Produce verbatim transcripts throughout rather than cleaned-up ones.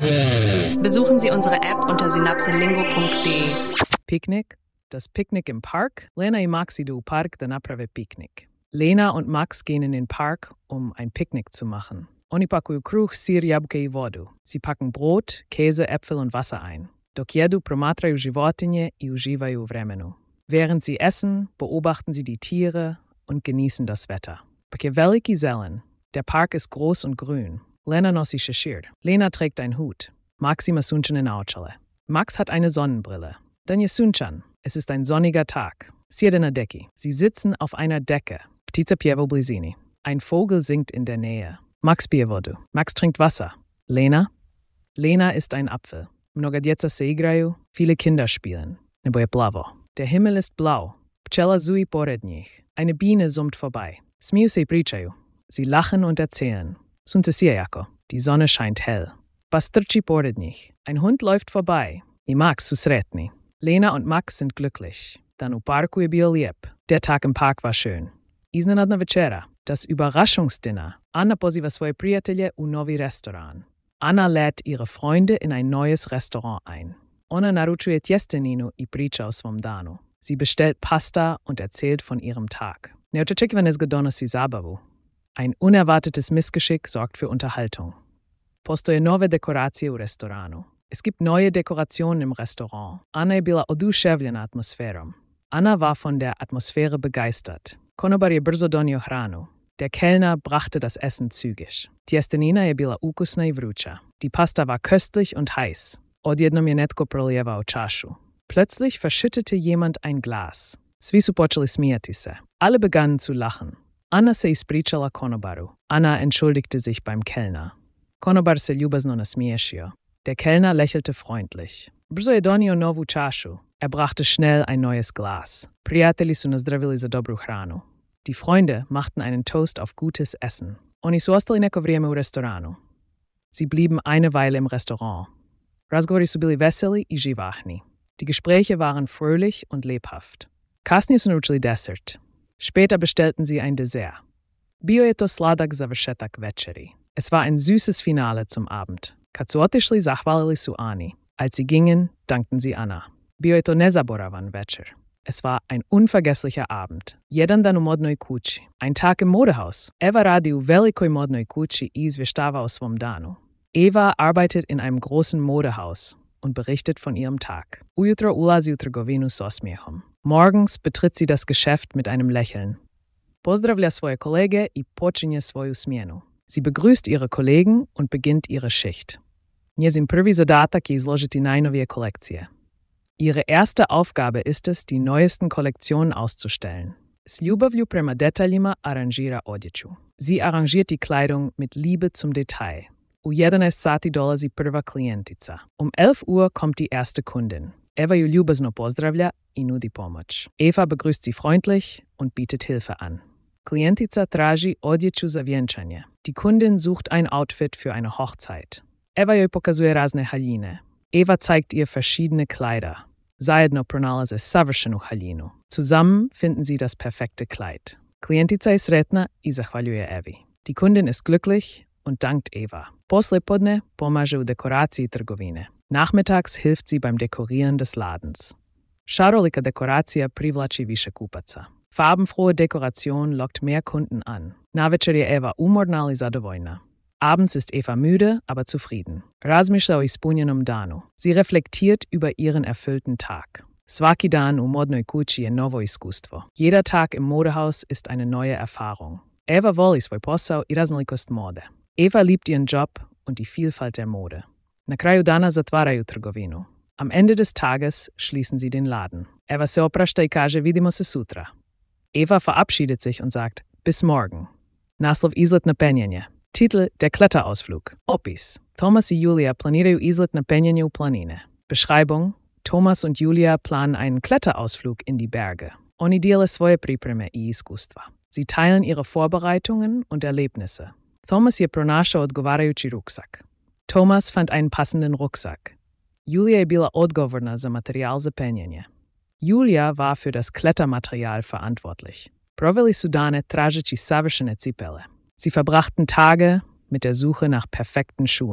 Besuchen Sie unsere App unter synapselingo punkt de. Picknick? Das Picknick im Park? Lena i Max idu u park da naprave Picknick. Lena und Max gehen in den Park, um ein Picknick zu machen. Oni pakuju kruh, sir, jabuke i vodu. Sie packen Brot, Käse, Äpfel und Wasser ein. Dok jedu promatraju životinje i uživaju u vremenu. Während sie essen, beobachten sie die Tiere und genießen das Wetter. Pak je veliki zelen. Der Park ist groß und grün. Lena nosi shashir. Lena trägt einen Hut. Max ima sunčane naočale. Max hat eine Sonnenbrille. Dan je sunčan. Es ist ein sonniger Tag. Sjede na deki. Sie sitzen auf einer Decke. Ptica pjeva u blizini. Ein Vogel singt in der Nähe. Max pije vodu. Max trinkt Wasser. Lena? Lena ist ein Apfel. Mnoga djeca se igraju. Viele Kinder spielen. Nebo je plavo. Der Himmel ist blau. Pčela zui pored njih. Eine Biene summt vorbei. Smiju se i pričaju. Sie lachen und erzählen. Sunce sijajako. Die Sonne scheint hell. Was trči pored njih. Ein Hund läuft vorbei. I Max su sretni. Lena und Max sind glücklich. Dan u parku je bio lijep. Der Tag im Park war schön. Iznenadna večera. Das Überraschungsdinner. Anna poziva svoje prijatelje u novi restoran. Anna lädt ihre Freunde in ein neues Restaurant ein. Ona naručuje tjesteninu i priča o svom danu. Sie bestellt Pasta und erzählt von ihrem Tag. Neočekivanesgo donosi zabavu. Ein unerwartetes Missgeschick sorgt für Unterhaltung. Postoje nove dekoracije u restoranu. Es gibt neue Dekorationen im Restaurant. Anna je bila oduševljena atmosferom. Anna war von der Atmosphäre begeistert. Konobar je brzo donio hranu. Der Kellner brachte das Essen zügig. Tjestenina je bila ukusna i vruća. Die Pasta war köstlich und heiß. Odjednom je netko prolijevao čašu. Plötzlich verschüttete jemand ein Glas. Svi su počeli smijati se. Alle begannen zu lachen. Anna se ispričala konobaru. Anna entschuldigte sich beim Kellner. Konobar se ljubazno nasmiješio. Der Kellner lächelte freundlich. Brzo je donio novu čašu. Er brachte schnell ein neues Glas. Prijatelji su nazdravili za dobru hranu. Die Freunde machten einen Toast auf gutes Essen. Oni su ostali neko vrijeme u restoranu. Sie blieben eine Weile im Restaurant. Razgovori su bili veseli i živahni. Die Gespräche waren fröhlich und lebhaft. Kasnije su naručili desert. Später bestellten sie ein Dessert. Bio je to sladak završetak večeri. Es war ein süßes Finale zum Abend. Kad su otišli, zahvalili su Ani. Als sie gingen, dankten sie Anna. Bio je to nezaboravan večer. Es war ein unvergesslicher Abend. Jedan dan u modnoj kući. Ein Tag im Modehaus. Eva radi u velikoj modnoj kući i izvještava o svom danu. Eva arbeitet in einem großen Modehaus und berichtet von ihrem Tag. Ujutro ulazi u trgovinu s osmijehom. Morgens betritt sie das Geschäft mit einem Lächeln. Pozdravlja svoje kolege i počinje svoju smjenu. Sie begrüßt ihre Kollegen und beginnt ihre Schicht. Njezin prvi zadatak je izložiti najnovije kolekcije. Ihre erste Aufgabe ist es, die neuesten Kollektionen auszustellen. S ljubavlju prema detaljima aranžira odjeću. Sie arrangiert die Kleidung mit Liebe zum Detail. U jedanaest sati dolazi prva klijentica. Um elf Uhr kommt die erste Kundin. Eva ju ljubazno pozdravlja i nudi pomoć. Eva begrüßt sie freundlich und bietet Hilfe an. Klijentica traži odjeću za vjenčanje. Die Kundin sucht ein Outfit für eine Hochzeit. Eva joj pokazuje razne haljine. Eva zeigt ihr verschiedene Kleider. Zajedno pronalaze savršenu haljinu. Zusammen finden sie das perfekte Kleid. Klijentica je sretna i zahvaljuje Evi. Die Kundin ist glücklich und dankt Eva. Poslijepodne pomaže u dekoraciji trgovine. Nachmittags hilft sie beim Dekorieren des Ladens. Šarolika dekoracija privlači više kupaca. Farbenfrohe Dekoration lockt mehr Kunden an. Navečer je Eva umorna ali zadovoljna. Abends ist Eva müde, aber zufrieden. Razmišlja o ispunjenom danu. Sie reflektiert über ihren erfüllten Tag. Svaki dan u modnoj kući je novo iskustvo. Jeder Tag im Modehaus ist eine neue Erfahrung. Eva voli svoj posao i raznolikost mode. Eva liebt ihren Job und die Vielfalt der Mode. Na kraju dana zatvaraju trgovinu. Am Ende des Tages schließen sie den Laden. Eva se oprašta i kaže vidimo se sutra. Eva verabschiedet sich und sagt bis morgen. Naslov izlet na penjanje. Titel Der Kletterausflug. Opis. Thomas i Julia planiraju izlet na penjanje u planine. Beschreibung. Thomas und Julia planen einen Kletterausflug in die Berge. Oni dijele svoje pripreme i iskustva. Sie teilen ihre Vorbereitungen und Erlebnisse. Thomas je pronašao odgovarajući ruksak. Thomas fand einen passenden Rucksack. Julia je bila odgovorna za materijal za penjanje. Julia war für das Klettermaterial verantwortlich. Proveli su dane tražeći savršene cipele. Sie verbrachten Tage mit der Suche nach perfekten Schuhen.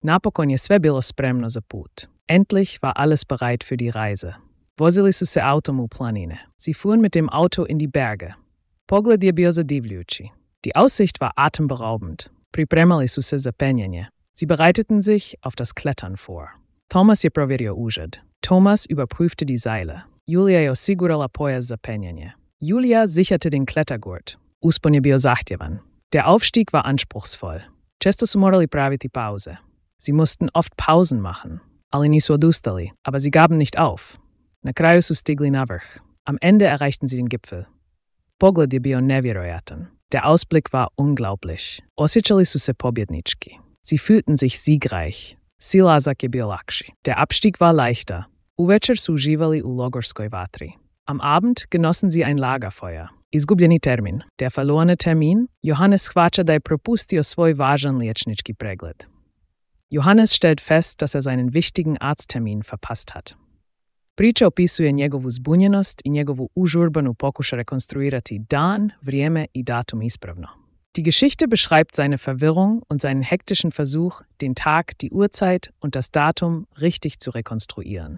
Napokon je sve bilo spremno za put. Endlich war alles bereit für die Reise. Vozili su se autom u planine. Sie fuhren mit dem Auto in die Berge. Pogled je bio zadivljujući. Die Aussicht war atemberaubend. Pripremali su se za penjanje. Sie bereiteten sich auf das Klettern vor. Thomas je provjerio užad. Thomas überprüfte die Seile. Julia je osigurala pojas za penjanje. Julia sicherte den Klettergurt. Uspon je bio zahtjevan. Der Aufstieg war anspruchsvoll. Često su morali praviti pauze. Sie mussten oft Pausen machen. Ali nisu odustali, aber sie gaben nicht auf. Na kraju su stigli na vrh. Am Ende erreichten sie den Gipfel. Pogled je bio nevjerojatan. Der Ausblick war unglaublich. Osjećali su se pobjednički. Sie fühlten sich siegreich. Silazak je bio lakši. Der Abstieg war leichter. Uvečer su uživali u logorskoj vatri. Am Abend genossen sie ein Lagerfeuer. Izgubljeni termin. Der verlorene Termin. Johannes shvaća da je propustio svoj važan liječnički pregled. Johannes stellt fest, dass er seinen wichtigen Arzttermin verpasst hat. Priča opisuje njegovu zbunjenost i njegovu užurbanu pokuša rekonstruirati dan, vrijeme i datum ispravno. Die Geschichte beschreibt seine Verwirrung und seinen hektischen Versuch, den Tag, die Uhrzeit und das Datum richtig zu rekonstruieren.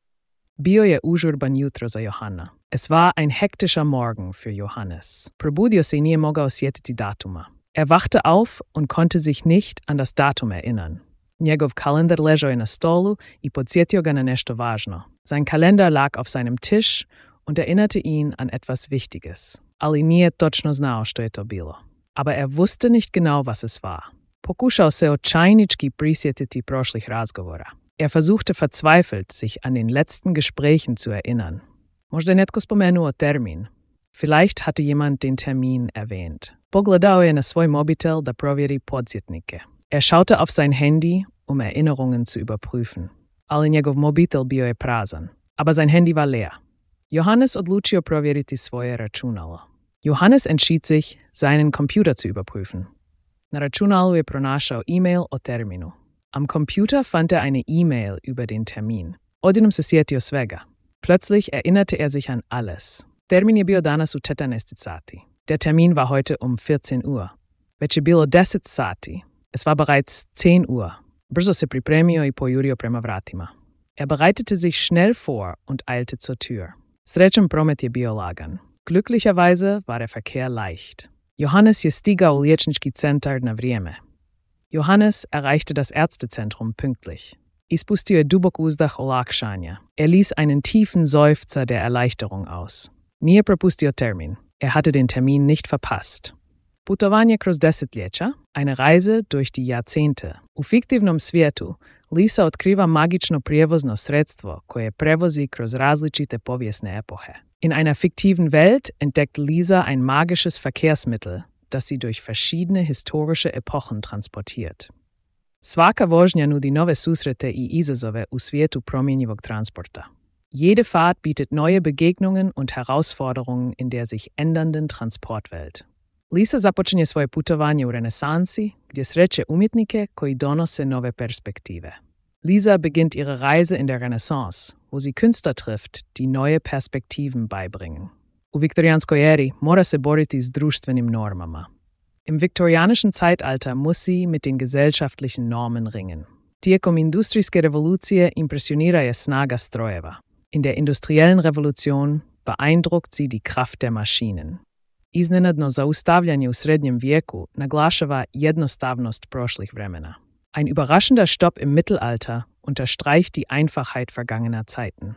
Bio je užurban jutro za Johanna. Es war ein hektischer Morgen für Johannes. Probudio se nije mogao sjetiti datuma. Er wachte auf und konnte sich nicht an das Datum erinnern. Njegov kalendar ležao je na stolu i podsjetio ga na nešto važno. Sein Kalender lag auf seinem Tisch und erinnerte ihn an etwas Wichtiges. Ali nije točno znao što je to bilo. Aber er wusste nicht genau, was es war. Pokušao se očajnički prisjetiti prošlih razgovora. Er versuchte verzweifelt, sich an den letzten Gesprächen zu erinnern. Možda je netko spomenuo termin. Vielleicht hatte jemand den Termin erwähnt. Pogledao je na svoj mobitel da provjeri podsjetnike. Er schaute auf sein Handy, um Erinnerungen zu überprüfen. Ali njegov mobitel bio je prazan. Aber sein Handy war leer. Johannes odlučio provjeriti svoje računalo. Johannes entschied sich, seinen Computer zu überprüfen. Na računalu je pronašao e-mail o terminu. Am Computer fand er eine E-Mail über den Termin. Odjednom se sjetio svega. Plötzlich erinnerte er sich an alles. Termin je bio danas u četrnaest sati. Der Termin war heute um vierzehn Uhr. Već je bilo deset sati. Es war bereits zehn Uhr. Brzo se pripremio i pojurio prema vratima. Er bereitete sich schnell vor und eilte zur Tür. Srećom promet je bio lagan. Glücklicherweise war der Verkehr leicht. Johannes je stigao u liječnički centar na vrijeme. Johannes erreichte das Ärztezentrum pünktlich. Ispustio je dubok uzdah olakšanja. Er ließ einen tiefen Seufzer der Erleichterung aus. Nije propustio termin. Er hatte den Termin nicht verpasst. Putovanje kroz desetljeća, eine Reise durch die Jahrzehnte. U fiktivnom svijetu, Lisa otkriva magično prijevozno sredstvo koje prevozi kroz različite povijesne epohe. In einer fiktiven Welt entdeckt Lisa ein magisches Verkehrsmittel, das sie durch verschiedene historische Epochen transportiert. Svaka vožnja nudi nove susrete i izazove u svijetu promjenjivog transporta. Jede Fahrt bietet neue Begegnungen und Herausforderungen in der sich ändernden Transportwelt. Lisa započinje svoje putovanje u renesansi, gdje sreće umjetnike koji donose nove perspektive. Lisa beginnt ihre Reise in der Renaissance, wo sie Künstler trifft, die neue Perspektiven beibringen. U viktorijanskoj eri mora se boriti s društvenim normama. Im viktorijanischen Zeitalter muss sie mit den gesellschaftlichen Normen ringen. Tijekom industrijske revolucije impresionira je snaga strojeva. In der industriellen Revolution beeindruckt sie die Kraft der Maschinen. Iznenadno zaustavljanje u srednjem vijeku naglašava jednostavnost prošlih vremena. Ein überraschender Stopp im Mittelalter unterstreicht die Einfachheit vergangener Zeiten.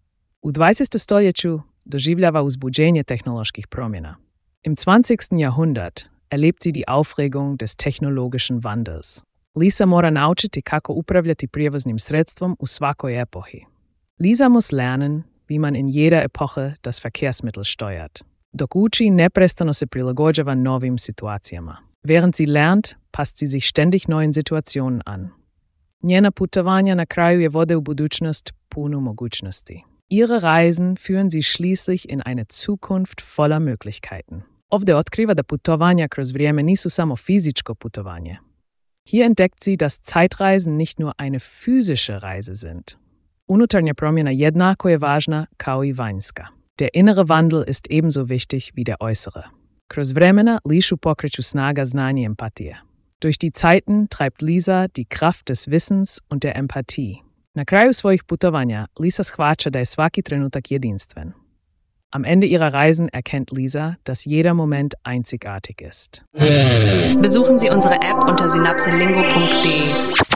U dvadesetom stoljeću doživljava uzbuđenje tehnoloških promjena. Im zwanzigsten Jahrhundert erlebt sie die Aufregung des technologischen Wandels. Lisa mora naučiti kako upravljati prijevoznim sredstvom u svakoj epohi. Lisa muss lernen, wie man in jeder Epoche das Verkehrsmittel steuert. Dok uči, neprestano se prilagođava novim situacijama. Während sie lernt, passt sie sich ständig neuen Situationen an. Njena putovanja na kraju je vode u budućnost punu mogućnosti. Ihre Reisen führen sie schließlich in eine Zukunft voller Möglichkeiten. Ovdje otkriva da putovanja kroz vrijeme nisu samo fizičko putovanje. Hier entdeckt sie, dass Zeitreisen nicht nur eine physische Reise sind. Unutarnja promjena jednako je važna kao i vanjska. Der innere Wandel ist ebenso wichtig wie der äußere. Kroz vremena Lišu pokreću snaga, znanje i empatije. Durch die Zeiten treibt Lisa die Kraft des Wissens und der Empathie. Na kraju svojih putovanja Lisa shvaća da je svaki trenutak jedinstven. Am Ende ihrer Reisen erkennt Lisa, dass jeder Moment einzigartig ist. Besuchen Sie unsere App unter synapselingo punkt de.